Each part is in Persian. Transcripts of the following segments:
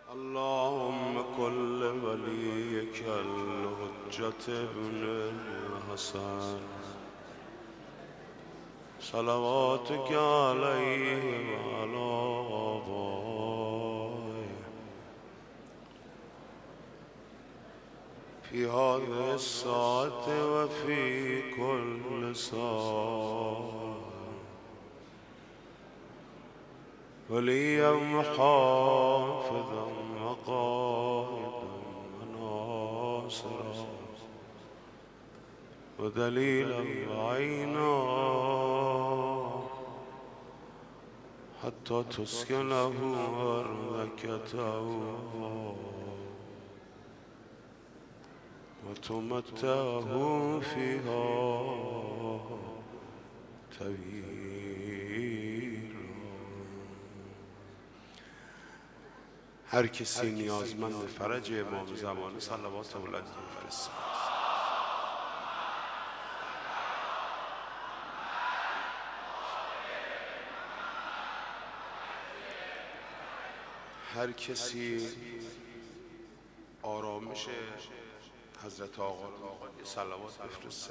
اللهم كل وليك الحجة ابن الحسن صلواتك عليه وعلى آبائه في هذه الساعة وفي كل ساعة وليا محافظا وقائدا وناصرا ودليلا وعينا حتى تسكنه أرضكته وتمتعه فيها طويلا. هر کسی نیازمند فرج امام زمان صلوات بلندی بفرستد. هر کسی آرامش حضرت آقا رو یه صلوات بفرسته.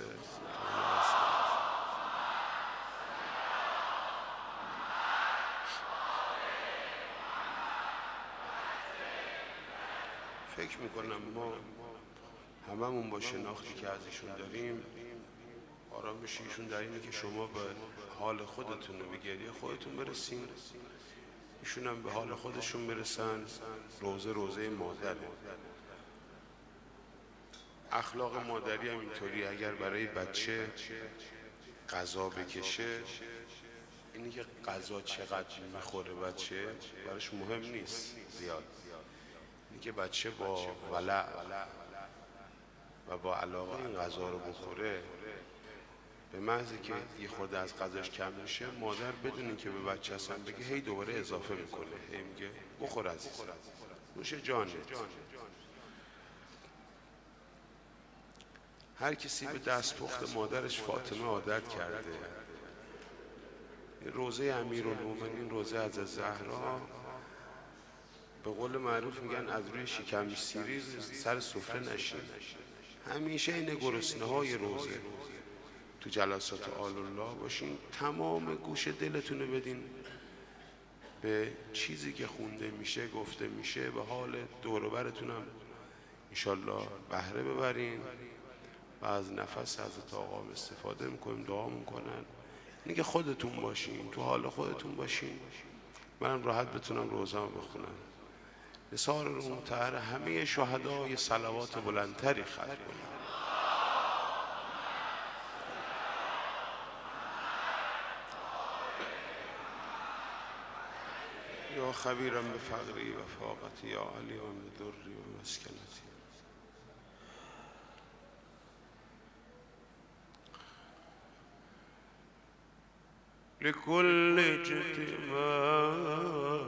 فکر میکنم ما هممون با شناختی که از ایشون داریم آرامش ایشون در اینه که شما به حال خودتون و به گریه خودتون برسین، ایشون هم به حال خودشون برسن. روزه روزه مادره. اخلاق مادری هم اینطوری. اگر برای بچه غذا بکشه، اینی که غذا چقدر میخوره بچه براش مهم نیست زیاد، اینی که بچه با ولع و با علاقه این غذا رو بخوره. به محضی که یه خورده از غذاش کم میشه، مادر بدون اینکه به بچه اصلا بگه هی دوباره اضافه میکنه، هی میگه بخور عزیز، نوش جانت. هر کسی به دستپخت مادرش فاطمه عادت کرده. روزه امیرالمومنین، روزه از زهرا، به قول معروف میگن از روی شکم سیری سر سفره نشین. همیشه این گرسنه های روزه تو جلسات آل الله باشین، تمام گوش دلتون رو بدین به چیزی که خونده میشه، گفته میشه، به حال دور و برتون هم انشالله بهره ببرین و از نفس حضرت آقا استفاده میکنیم، دعا میکنن. اینه که خودتون باشین، تو حال خودتون باشین، منم راحت بتونم روزام بخونم. نثار رو مطهر همه شهدا یه صلوات بلندتری ختم کنیم. یا خبیرم به فقری و فاقتی، یا علیما به ضری و مسکنتی. لكل اجتماع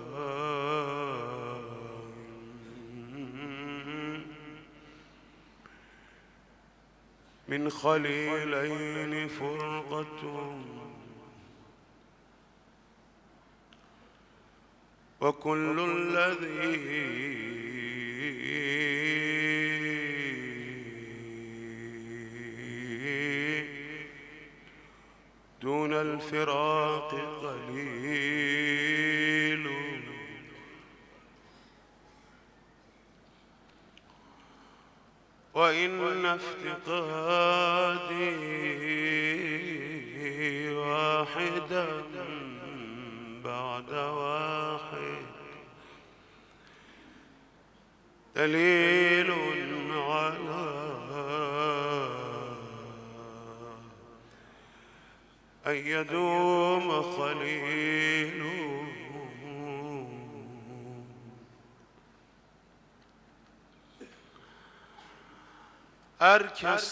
من خليلين فرقة وكل الذي دون الفراق قليل وإن افتقادي واحدا بعد واحد دليل على أن يدوم خليل. هر کس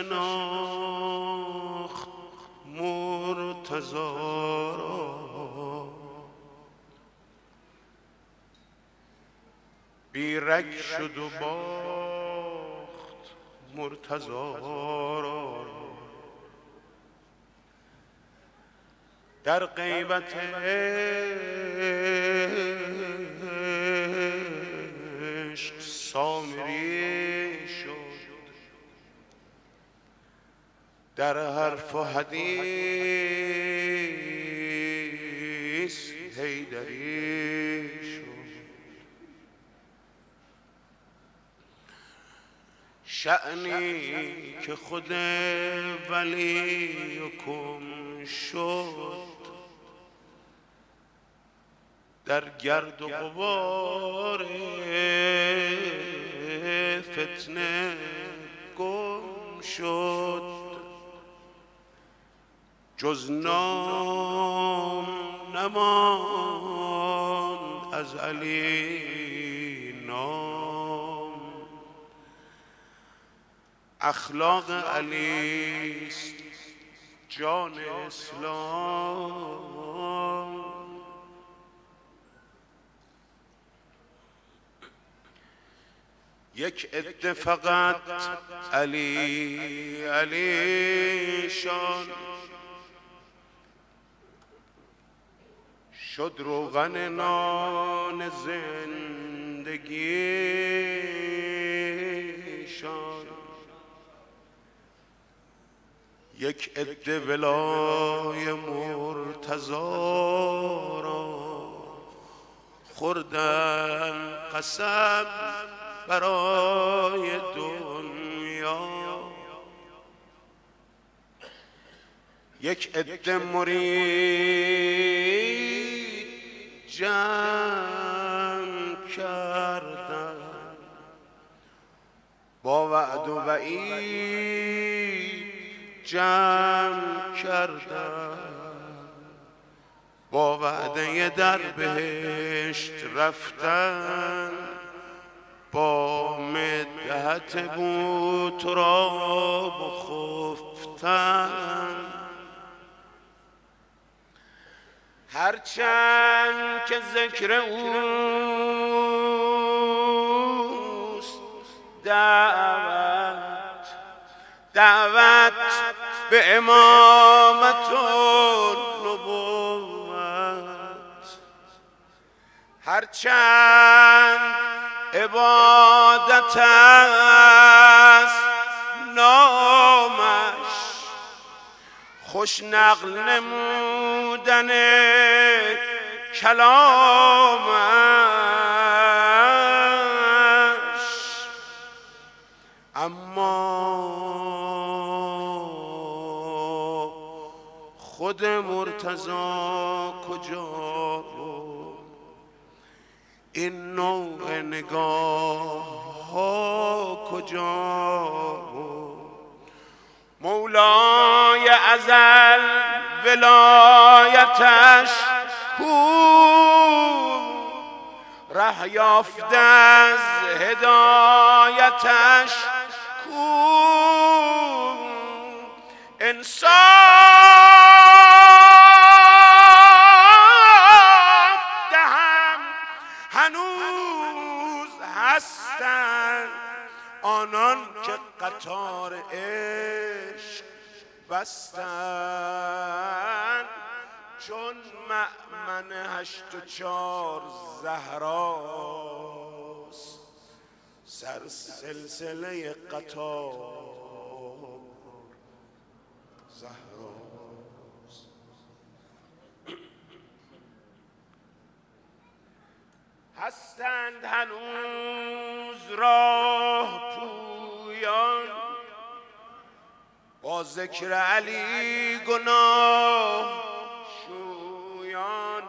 نشناخت مرتضی را بیرگ شد و باخت مرتضی را. در غیبت در حرف و حدیث حیدری شد. شأنی که خود ولیکم شد، در گرد و غبار فتنه گم شد. جز نام نماند از علی نام، اخلاق علیست جان اسلام. یک عده فقط علی علی شان، شد روغن نان زندگیشان. یک عده ولای مرتضی را خوردن قسم برای دنیا. یک عده مرید جمع کردن، با وعد و وعید جمع کردن. با وعده در بهشت رفتن، با مدحت بوتراب خفتن. هرچند که ذکر اوست دعوت به امامت و نبوت. هرچند عبادت است نامش، خوش نقل نمودن کلامش. اما خود مرتضی کجا، این نوع نگاه ها کجا؟ مولای ازل ولایتش کو، ره یافته از هدایتش کو. انصاف دهم هنوز هستند آنان که قطار عشق بستند. چون مأمن 84 زهراست، سر سلسله قطار زهراست. هستند هنوز راه پویان، با ذکر علی گناه شویان.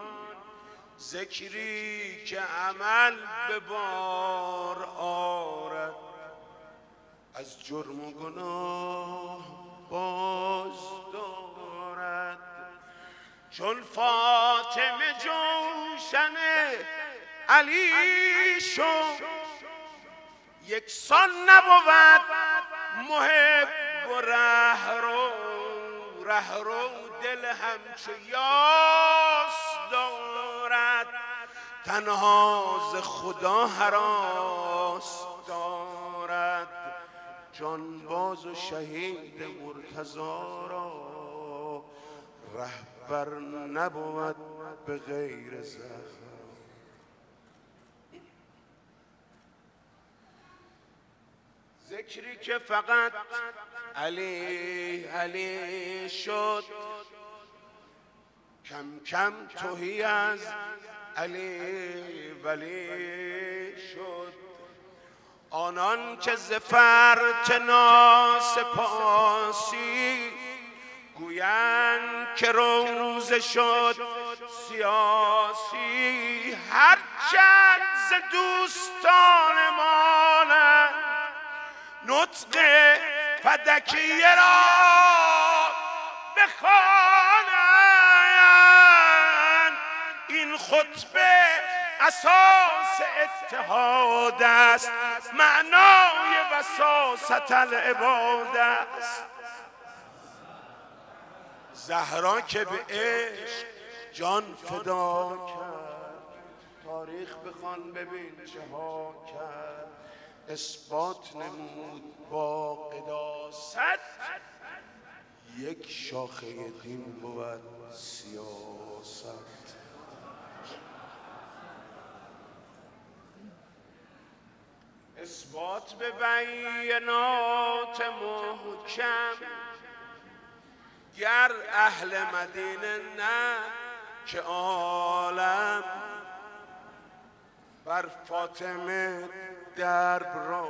ذکری که عمل به بار آرد، از جرم و گناه باز دارد. چون فاطمه جوشن علی شد، یکسان نبود محب و رهرو. دل همچو یاس دارد، تنها ز خدا هراس دارد. جانباز و شهید مرتضی را رهبر نبود به غیر زهر. فکری که فقط علی علی شد، کم کم تهی از علی ولی شد. آنان که ز فرط ناسپاسی گویند که روزه شد سیاسی، هرچند ز دوستان مانند نطق فدکیه را بخوانند. این خطبه اساس اتحاد است، معنای وساست العباد است. زهرا که به عشق جان فدا کرد، تاریخ بخوان ببین چه ها کرد. اثبات نمود با قداست، یک شاخه دین بود سیاست. اثبات به بینات محکم، گر اهل مدینه نه که عالم بر فاطمه درب را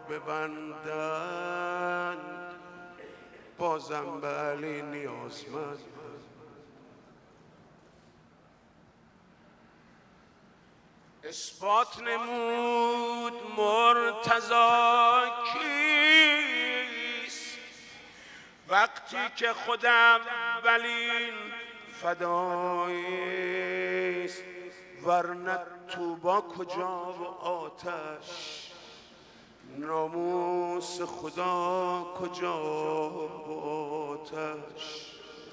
ببندند، بازم به علی نیازمند. اثبات نمود مرتضی کیست، وقتی که خودم اولین فداییست. ورنه توبا کجا و آتش، ناموس خدا کجا و آتش.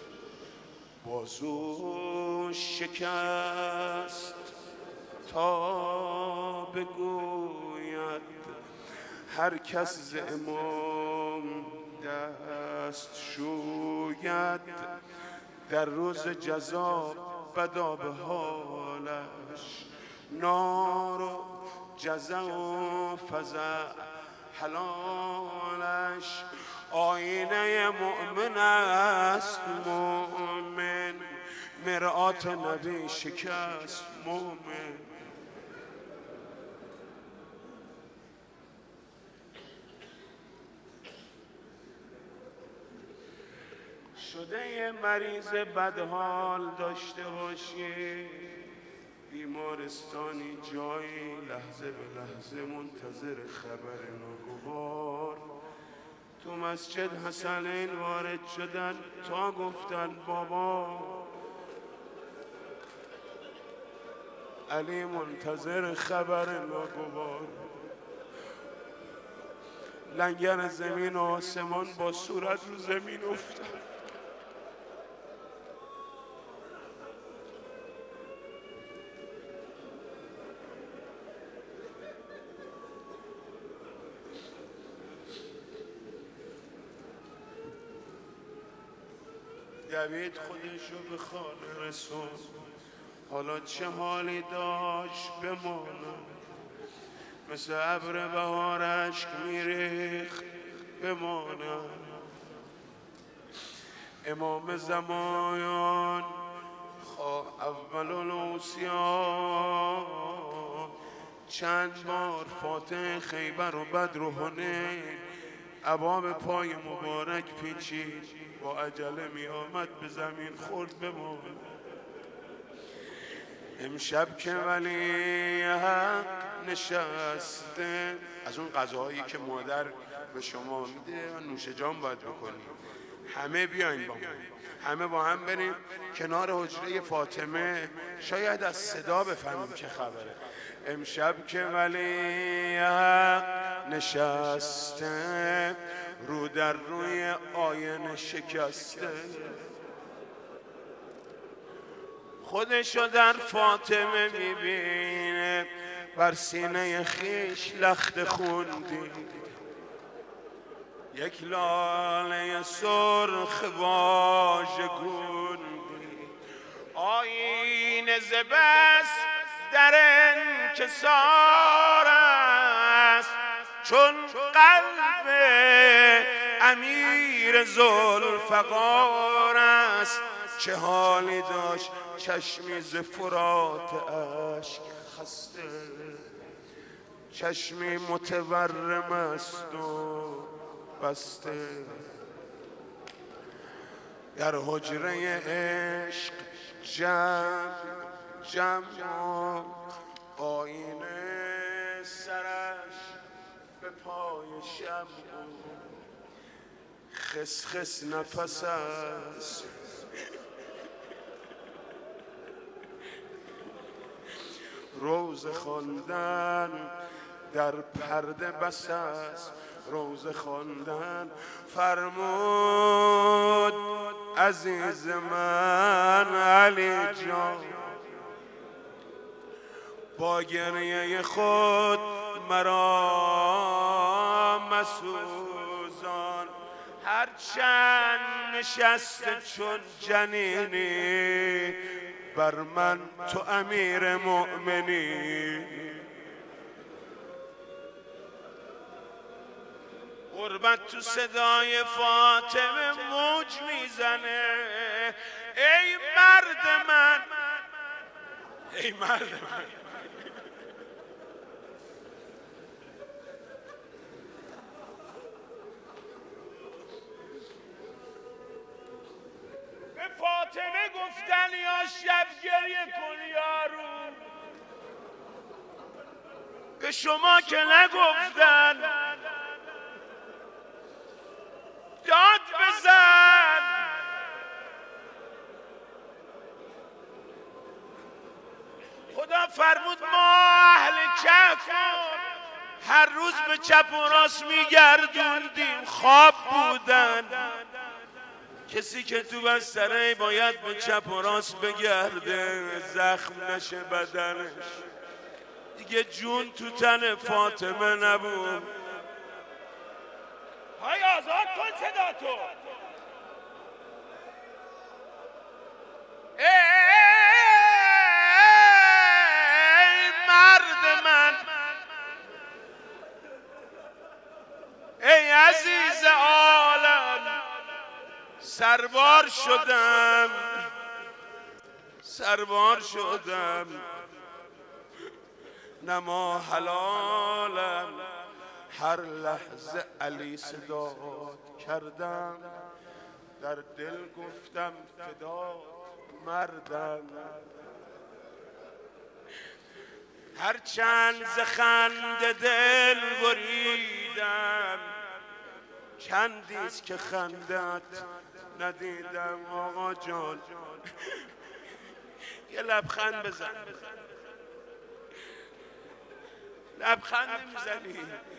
بازو شکست تا بگوید هر کس ز امام دست شوید. در روز جزا بدا به حالش، نار و جزا و فزع حلالش. آینه مؤمن است مؤمن، مرآت نبی شکست مؤمن. شده یه مریض بدحال داشته باشی، بیمارستانی جایی لحظه به لحظه منتظر خبر ناگوار. تو مسجد حسنین وارد شدن تا گفتن بابا علی منتظر خبر ناگوار. لنگر زمین و آسمان با صورت رو زمین افتاد. دوید خودشو به خانه رسون، حالا چه حالی داشت بماند. مثل ابر بهار اشک میریخت بماند. امام زمان اول الاوصیا چند بار فاتح خیبر و بدر و حنین ابا به پای مبارک پیچید، با عجله می آمد به زمین خورد بماند. امشب که ولی حق نشسته، از اون غذاهایی که مادر به شما میده و نوش جان باید بکنیم. همه بیاین با ما، همه با هم بریم کنار حجره فاطمه، شاید از صدا بفهمیم چه خبره. امشب که ولی حق نشسته، رو در روی آینه شکسته، خودشو در فاطمه میبینه، بر سینه خیش لخت خون دید. یک لاله سرخ واژگون دید. آیین زبست در انکسار است، چون قلب امیر ذوالفقار است. چه حالی داشت چشمی ز فرات اشک خسته، چشمی متورم است و بسته. در حجره عشق جمع آینه سرش به پای شمع، خس خس نفس است روز خواندن در پرده بس است. روز خواندن فرمود عزیز من علی جان، با گریه خود مرا مسوزان. هرچند نشسته چون جنینی بر من تو امیر مؤمنی. غربت تو صدای فاطمه موج میزنه. ای مرد من، ای مرد من، به فاطمه گفتن یا شب گریه کن یارو، به شما که نگفتن داد بزن. خدا فرمود ما اهل کهفون هر روز به چپ و راست میگردوندیم، خواب بودن. کسی که تو بستره باید به چپ و راست بگرده زخم نشه بدنش. دیگه جون تو تن فاطمه نبود. های آزاد کن صدا تو. ای مرد من، ای عزیز عالم، سربار شدم، سربار شدم. نما حلالم، هر لحظه علی صداد کردم. در دل گفتم فدا مردم. هر چند ز خنده دل بریدم، چندیست که خندت ندیدم. آقا جان یه لبخند بزن. لبخند میزنی.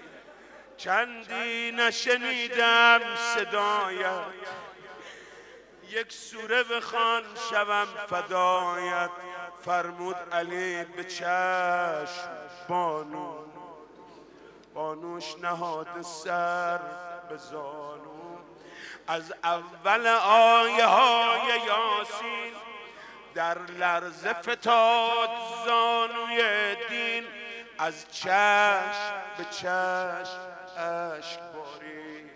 چندی نشنیدم صدایت، یک سوره بخوان شوم فدایت. فرمود علی به چشم بانو، بانوش نهاد سر به زانو. از اول آیه های یاسین در لرزه فتاد زانوی دین. از چشم به چشم اشک باری،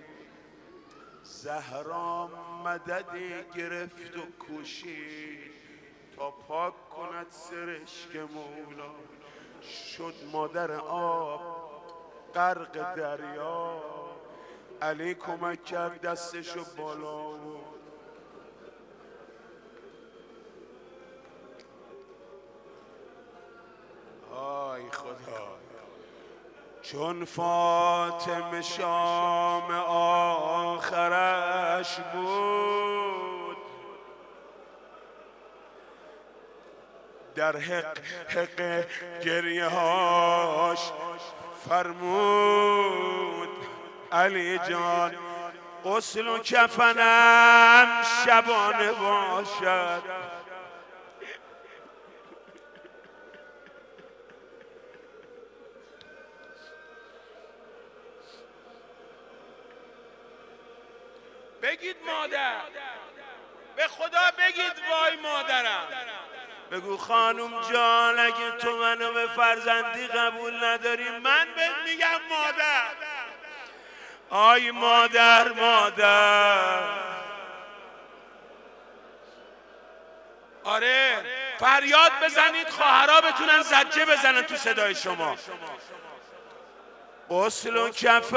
زهرا مددی گرفت و کوشید تا پاک کند سرشک مولا. شد مادر آب غرق دریا، علی کمک کرد دستشو بالا و آی خدا. چون فاطمه شام آخرش بود، در حق گریه هاش فرمود علی جان غسل و کفنم شبانه باشد. بگید مادر، به خدا بگید وای مادرم. بگو خانم جان اگه تو منو به فرزندی قبول نداری من بهت میگم مادر. آی مادر مادر. آره فریاد بزنید خواهرها بتونن زجه بزنن تو صدای شما. غسل و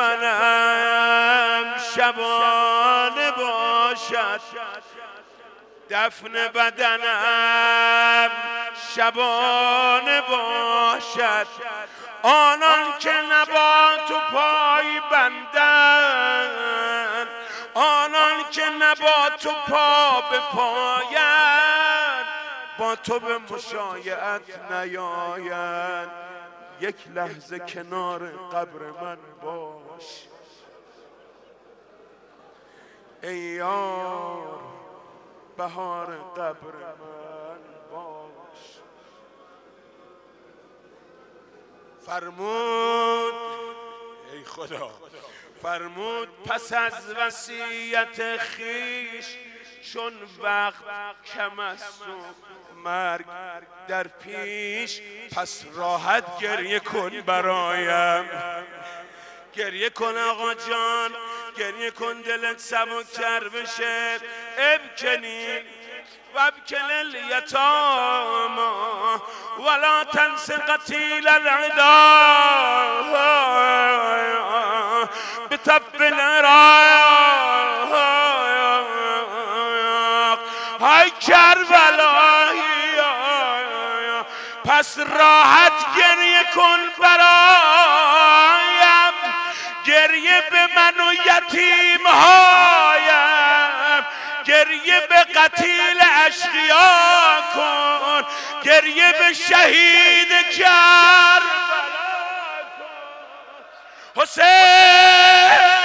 کفنم شبانه باشد، دفن بدنم شبانه باشد، آنان که نبا تو پای بندن، آنان که نبا تو پا به پایند، با تو به مشایعت نیایند، یک لحظه کنار قبر من باش ای یار، بهار قبر من باش. فرمود ای خدا، فرمود پس از وصیت خیش چون وقت کم است و مرگ در پیش، پس راحت گریه کن برایم. گریه کن آقا جان، گریه کن دلت سبک‌تر بشه. ابکنی و ابکن الیتاما ولا تنس قتیل العدا بطب العراق. های کربلایی پس راحت گریه کن برایم، گریه به من و یتیم هایم، گریه به قتیل اشقیا کن، گریه به شهید کربلا کن. حسین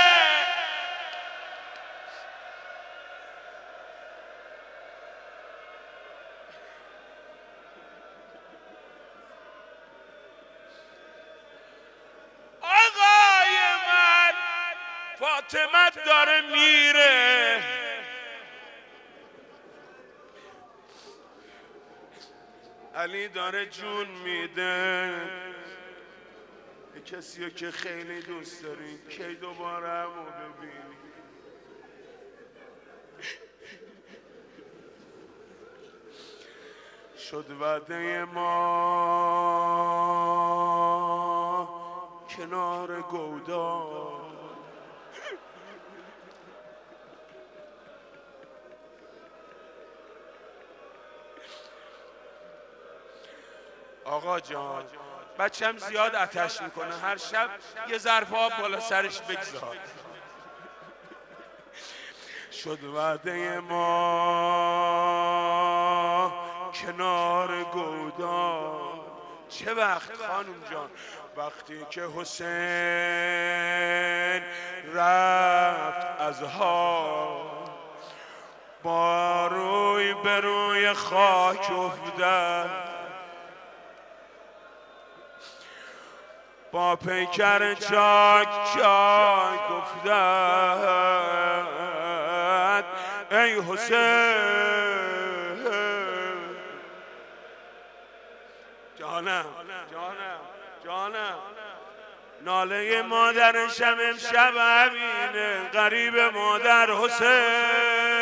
فاطمه داره میره، علی داره جون میده. کسی که خیلی دوست داری کی دوباره همو ببینی؟ شد وعده ما کنار گودال، آقا جان بچم زیاد آتش میکنه، هر شب یه ظرف آب بالا سرش بگذار. شد وعده ما کنار گودال. چه وقت خانم جان؟ وقتی که حسین رفت از حال، با روی به روی خاک افتاد، با پیکر چاک چاک افتاد. ای حسین جانم جانم جانم، ناله مادرشم امشب همینه، غریب مادر حسین.